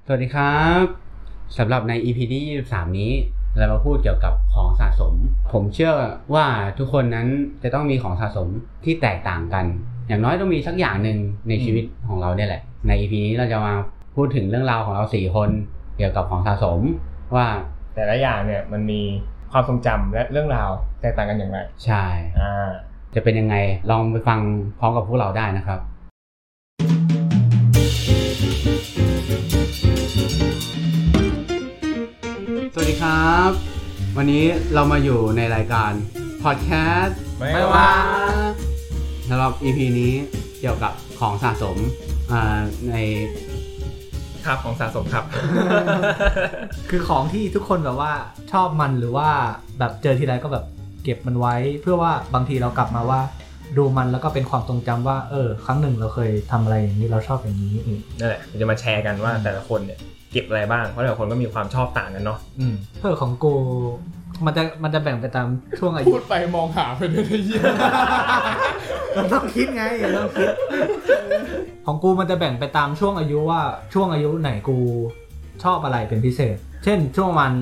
สวัสดีครับสำหรับใน EP ที่23นี้เรามาพูดเกี่ยวกับของสะสมผมเชื่อว่าทุกคนนั้นจะต้องมีของสะสมที่แตกต่างกันอย่างน้อยต้องมีสักอย่างหนึ่งในชีวิตของเราเนี่ยแหละใน EP นี้เราจะมาพูดถึงเรื่องราวของเรา4คนเกี่ยวกับของสะสมว่าแต่ละอย่างเนี่ยมันมีความทรงจำและเรื่องราวแตกต่างกันอย่างไรใช่จะเป็นยังไงลองไปฟังพร้อมกับพวกเราได้นะครับสวัสดีครับวันนี้เรามาอยู่ในรายการพอดแคสต์ไม่ว่าสำหรับ EP นี้เกี่ยวกับของสะสมในครับของสะสมครับคือของที่ทุกคนแบบว่าชอบมันหรือว่าแบบเจอทีไรก็แบบเก็บมันไว้เพื่อว่าบางทีเรากลับมาว่าดูมันแล้วก็เป็นความทรงจำว่าครั้งหนึ่งเราเคยทำอะไรอย่างนี้เราชอบอย่างนี้นั่นแหละจะมาแชร์กันว่าแต่ละคนเนี่ยเก็บอะไรบ้างเพราะแต่ละคนก็มีความชอบต่างกันเนาะของกูมันจะแบ่งไปตามช่วงอายุพูดไปมองหาไปเรื่อยๆมันต้องคิดไงต้องคิดของกูมันจะแบ่งไปตามช่วงอายุว่าช่วงอายุไหนกูชอบอะไรเป็นพิเศษเช่นช่วงมัน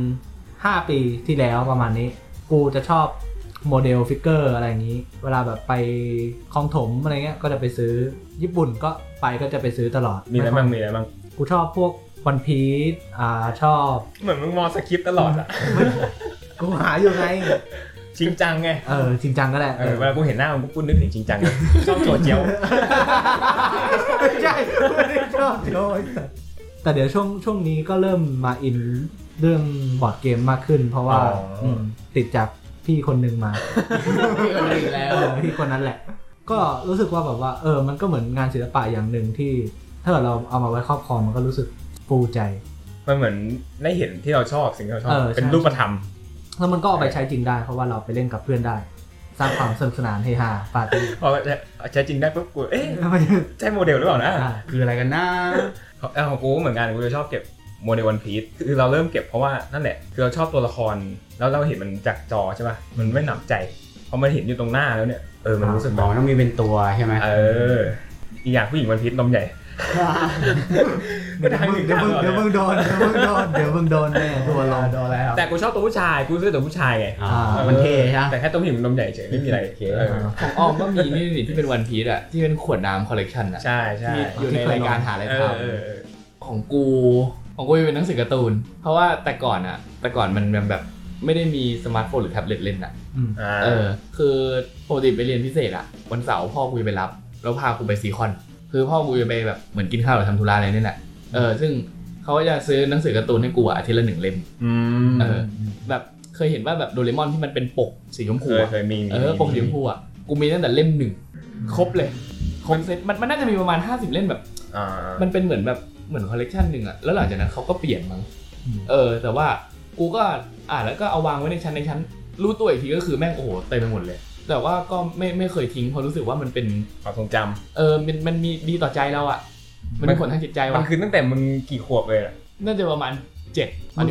5 ปีที่แล้วประมาณนี้กูจะชอบโมเดลฟิกเกอร์อะไรอย่างนี้เวลาแบบไปคลองถมอะไรเงี้ยก็จะไปซื้อญี่ปุ่นก็จะไปซื้อตลอดมีอะไรบ้างกูชอบพวกวันพีซชอบเหมือนมึงมองสคริปต์ตลอดอ่ะกูหาอยู่ไงจริงจังไงจริงจังก็ได้เวลากูเห็นหน้ามึงกูนึกถึงจริงจังเลยชอบโจเจียวไม่ใช่ไม่ได้ชอบโจแต่เดี๋ยวช่วงนี้ก็เริ่มมาอินเรื่องบอร์ดเกมมากขึ้นเพราะว่าติดจากพี่คนนึงมาพี่คนนึงแล้วพี่คนนั้นแหละก็รู้สึกว่าแบบว่ามันก็เหมือนงานศิลปะอย่างหนึ่งที่ถ้าเราเอามาไว้ครอบครองมันก็รู้สึกฟูใจมันเหมือนได้เห็นที่เราชอบสิ่งที่เราชอบเป็นรูปธรรมแล้วมันก็เอาไปใช้จริงได้เพราะว่าเราไปเล่นกับเพื่อนได้สร้างความสนุกสนานเฮฮาปาร์ตี้พอใช้จริงได้ปุ๊บกูใช่โมเดลหรือเปล่านะคืออะไรกันนะของกูเหมือนกันกูจะชอบเก็บโมเดลวันพีซคือเราเริ่มเก็บเพราะว่านั่นแหละคือเราชอบตัวละครแล้วเราเห็นมันจากจอใช่ป่ะมันไม่หนำใจพอมันเห็นอยู่ตรงหน้าแล้วเนี่ยมันรู้สึกแบบต้องมีเป็นตัวใช่ไหมอีกอย่างผู้หญิงวันพีซนมใหญ่เดี๋ยวมึงโดนแน่ตัวเราโดนแล้วแต่กูชอบตัวผู้ชายกูซื้อตัวผู้ชายไงมันเท่ใช่แต่แค่ตัวผู้หญิงนมใหญ่เฉยไม่มีอะไรของอ้อมก็มีนี่ที่เป็นวันพีซอ่ะที่เป็นขวดน้ำคอลเลกชันอ่ะใช่อยู่ในรายการหาอะไรทำของกูเป็นหนังสือการ์ตูนเพราะว่าแต่ก่อนมันแบบไม่ได้มีสมาร์ทโฟนหรือแท็บเล็ตเล่นอ่ะคือปกติไปเรียนพิเศษอ่ะวันเสาร์พ่อกูไปรับแล้วพากูไปซีคอนคือพ่อกูจะไปแบบเหมือนกินข้าวหรือทำธุระอะไรนี่แหละซึ่งเขาจะซื้อหนังสือการ์ตูนให้กูอาทิตย์ละ1 เล่มแบบเคยเห็นว่าแบบโดเรมอนที่มันเป็นปกสีชมพูเคยมีปกสีชมพูอ่ะกูมีตั้งแต่เล่ม1ครบเลยครบเซ็ตมันน่าจะมีประมาณ50 เล่มแบบมันเป็นเหมือนคอลเลกชันนึงอ่ะแล้วหลังจากนั้นเขาก็เปลี่ยนมั้งแต่ว่ากูก็แล้วก็เอาวางไว้ในชั้นรู้ตัวอีกทีก็คือแม่งโอ้โหเต็มไปหมดเลยแต่ว่าก็ไม่เคยทิ้งเพราะรู้สึกว่ามันเป็นความทรงจำมันมีดีต่อใจเราอ่ะมันมีผลทางจิตใจว่ะมันคือตั้งแต่มึงกี่ขวบเลยอ่ะน่าจะประมาณ7ตอนนี้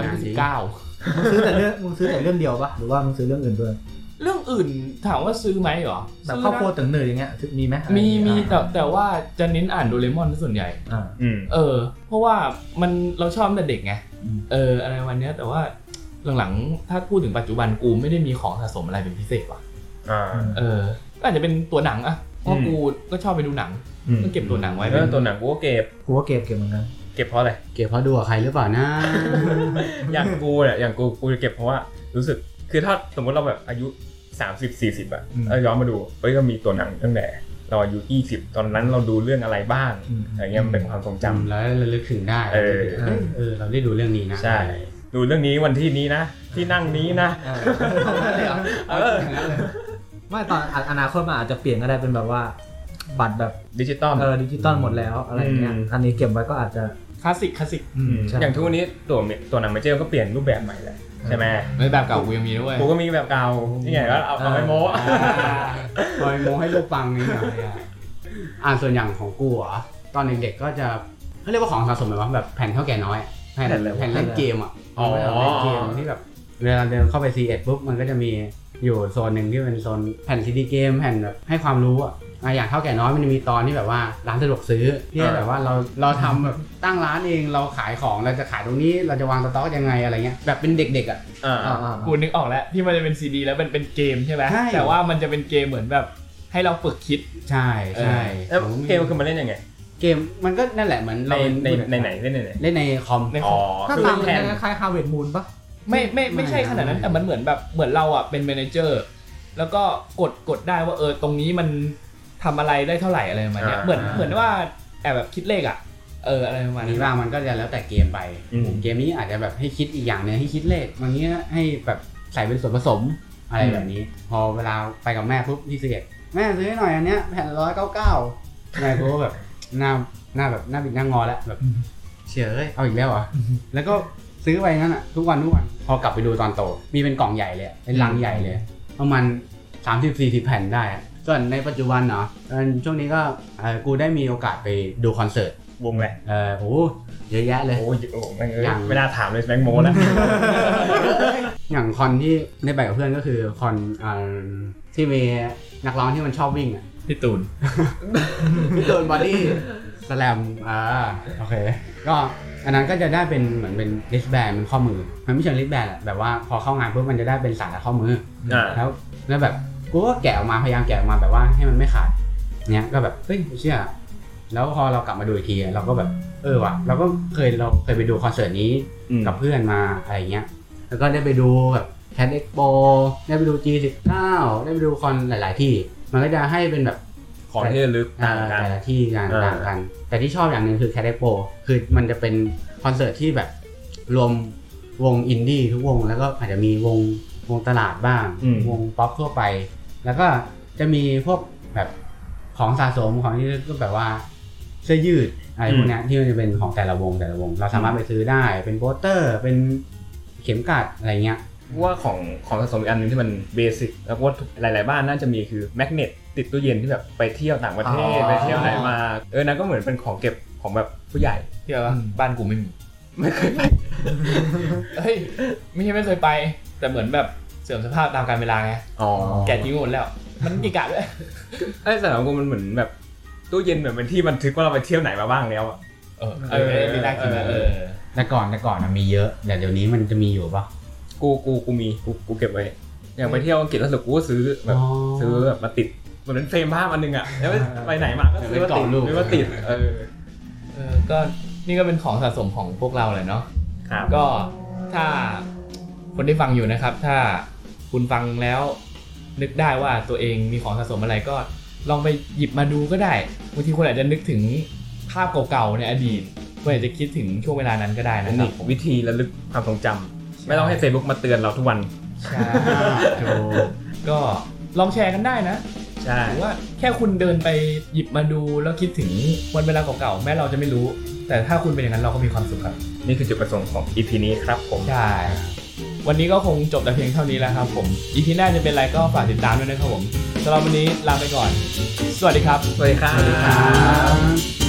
19 มึงซื้อแต่เรื่องเดียวปะหรือว่ามึงซื้อเรื่องอื่นด้วยเรื่องอื่นถามว่าซื้อไหมเหรอแบบครอบครัวตึงเนยอย่างเงี้ยมีไหมมีแต่ว่าจะเน้นอ่านโดเรมอนส่วนใหญ่เพราะว่าเราชอบตั้งแต่เด็กไงอะไรวันนี้แต่ว่าหลังๆถ้าพูดถึงปัจจุบันกูไม่ได้มีของสะสมอะไรเป็นพิเศษว่ะก็อาจจะเป็นตัวหนังอะเพราะกูก็ชอบไปดูหนังก็เก็บตัวหนังไว้ตัวหนังกูก็เก็บเหมือนกันเก็บเพราะอะไรเก็บเพราะดูกับใครหรือเปล่านะอย่างกูเนี่ยอย่างกูจะเก็บเพราะว่ารู้สึกคือถ้าสมมติเราแบบอายุ30-40อะแล้วย้อนมาดูก็มีตัวหนังตั้งแต่เราอายุ20ตอนนั้นเราดูเรื่องอะไรบ้างอะไรเงี้ยมันเป็นความทรงจำแล้วระลึกถึงได้เราได้ดูเรื่องนี้นะใช่ดูเรื่องนี้วันที่นี้นะที่นั่งนี้นะไม่ตอนอนาคตมันอาจจะเปลี่ยนก็ได้เป็นแบบว่าบัตรแบบดิจิตอลหมดแล้วอะไรเงี้ยอันนี้เก็บไว้ก็อาจจะคลาสสิกอย่างทุกวันนี้ตัวหนังเมเจอร์ก็เปลี่ยนรูปแบบใหม่แล้วใช่ไหมแบบเก่ากูยังมีด้วยกูก็มีแบบเก่านี่ไงก็เอาไปโม้ให้ลูกฟังนี่หน่อยส่วนอย่างของกูอ่ะตอนเด็กๆก็จะเขาเรียกว่าของสะสมแบบแผ่นเท่าแก่น้อยแผ่นเล่นเกมอ่ะเล่นเกมที่แบบเวลาเดินเข้าไป C1 ปุ๊บมันก็จะมีอยู่โซนหนึ่งที่เป็นโซนแผ่นซีดีเกมแผ่นแบบให้ความรู้อ่ะอย่างเท่าแก่น้อยมันจะมีตอนที่แบบว่าร้านสะดวกซื้อที่แบบว่าเราทำแบบตั้งร้านเองเราขายของเราจะขายตรงนี้เราจะวางสต็อกยังไงอะไรเงี้ยแบบเป็นเด็กๆอ่ะกูนึกออกแล้วที่มันจะเป็นซีดีแล้วเป็นเกมใช่ไหมแต่ว่ามันจะเป็นเกมเหมือนแบบให้เราฝึกคิดใช่แล้วเกมคือมันเล่นยังไงเกมมันก็นั่นแหละเหมือนเราในไหนเล่นในไหนเล่นในคอมถ้าต่างกันคล้ายๆ Harvest Moon ปะไม่ใช่ขนาดนั้นแต่มันเหมือนแบบเหมือนเราอ่ะเป็นแมเนเจอร์แล้วก็กดได้ว่าตรงนี้มันทำอะไรได้เท่าไหร่อะไรประมาณนี้เหมือนว่าแอบแบบคิดเลขอ่ะอะไรประมาณนี้บ้างมันก็จะแล้วแต่เกมไปเกมนี้อาจจะแบบให้คิดอีกอย่างนึงให้คิดเลขบางทีให้แบบใส่เป็นส่วนผสมอะไรแบบนี้พอเวลาไปกับแม่ปุ๊บที่ซื้อแม่ซื้อให้หน่อยอันเนี้ยแผ่น199แม่ก็แบบหน้าแบบหน้าบิดหน้างอแล้วแบบเฉยเอาอีกแล้วเหรอแล้วก็ซื้อไปงั้นอ่ะทุกวันพอกลับไปดูตอนโตมีเป็นกล่องใหญ่เลยเป็นลังใหญ่เลยประมาณ30-40 แผ่นได้ส่วนในปัจจุบันเนาะช่วงนี้ก็กูได้มีโอกาสไปดูคอนเสิร์ตวงเลยโอ้เยอะแยะเลยโอ้ไม่น่าถามเลยแบงค์โมแล้วอย่างคอนที่ได้ไปกับเพื่อนก็คือคอนที่มีนักร้องที่มันชอบวิ่งอ่ะพี่ตูนบอดี้สแลมโอเคก็อันนั้นก็จะได้เป็นเหมือนเป็นริสแบนเป็นข้อมือมันไม่ใช่ริสแบนแบบว่าพอเข้างานปุ๊บมันจะได้เป็นสายข้อมือแล้วแบบกูก็แกะออกมาพยายามแกะออกมาแบบว่าให้มันไม่ขาดเนี้ยก็แบบเฮ้ยเชื่อแล้วพอเรากลับมาดูอีกทีเราก็แบบว่ะเราก็เคยไปดูคอนเสิร์ตนี้กับเพื่อนมาอะไรเงี้ยแล้วก็ได้ไปดูแบบแคดเอ็กโปได้ไปดู G19 ได้ไปดูคอนหลายๆที่มันก็จะให้เป็นแบบของที่ลึกต่างกันแต่ละที่ต่างกันแต่ที่ชอบอย่างนึงคือแคดเอ็กโปคือมันจะเป็นคอนเสิร์ตที่แบบรวมวงอินดี้ทุกวงแล้วก็อาจจะมีวงตลาดบ้างวงป๊อปทั่วไปแล้วก็จะมีพวกแบบของสะสมของที่ก็แบบว่าเสื้อยืดอะไรพวกนี้ที่มันจะเป็นของแต่ละวงเราสามารถไปซื้อได้เป็นโปสเตอร์เป็นเข็มกลัดอะไรเงี้ยว่าของสะสมอีกอันนึงที่มันเบสิกแล้วว่าหลายๆบ้านน่าจะมีคือแมกเนตติดตู้เย็นที่แบบไปเที่ยวต่างประเทศไปเที่ยวไหนมานั่นก็เหมือนเป็นของเก็บของแบบผู้ใหญ่ที่ว่าบ้านกูไม่เคยไปเฮ้ยไม่ใช่ไม่เคยไปแต่เหมือนแบบเสื่อมสภาพตามกาลเวลาไงแกะทิ้งหมดแล้วมันอีกะด้วยแต่ของกูมันเหมือนแบบตู้เย็นเหมือนเป็นที่บันทึกว่าเราไปเที่ยวไหนมาบ้างแล้วไม่น่ากินแต่ก่อนมันมีเยอะแต่เดี๋ยวนี้มันจะมีอยู่ป่ะกูมีกูเก็บไว้อย่างไปเที่ยวอังกฤษแล้วสุดกูก็ซื้อแบบมาติดเหมือนเป็นเฟรมภาพอันนึงอ่ะแล้วไปไหนมาก็ซื้อมาติดไม่ว่าติดก็นี่ก็เป็นของสะสมของพวกเราเลยเนาะก็ถ้าคนที่ฟังอยู่นะครับถ้าคุณฟังแล้วนึกได้ว่าตัวเองมีของสะสมอะไรก็ลองไปหยิบมาดูก็ได้บางทีคุณอาจจะนึกถึงภาพเก่าๆในอดีตคุณอาจจะคิดถึงช่วงเวลานั้นก็ได้นะครับวิธีระลึกความทรงจำไม่ต้องให้ Facebook มาเตือนเราทุกวันใช่ก็ลองแชร์กันได้นะใช่หรือว่าแค่คุณเดินไปหยิบมาดูแล้วคิดถึงวันเวลาเก่าๆแม้เราจะไม่รู้แต่ถ้าคุณเป็นอย่างนั้นเราก็มีความสุขครับนี่คือจุดประสงค์ของ EP นี้ครับผมใช่วันนี้ก็คงจบแต่เพียงเท่านี้แล้วครับผม EP หน้าจะเป็นอะไรก็ฝากติดตามด้วยนะครับผมสำหรับวันนี้ลาไปก่อนสวัสดีครับสวัสดีครับ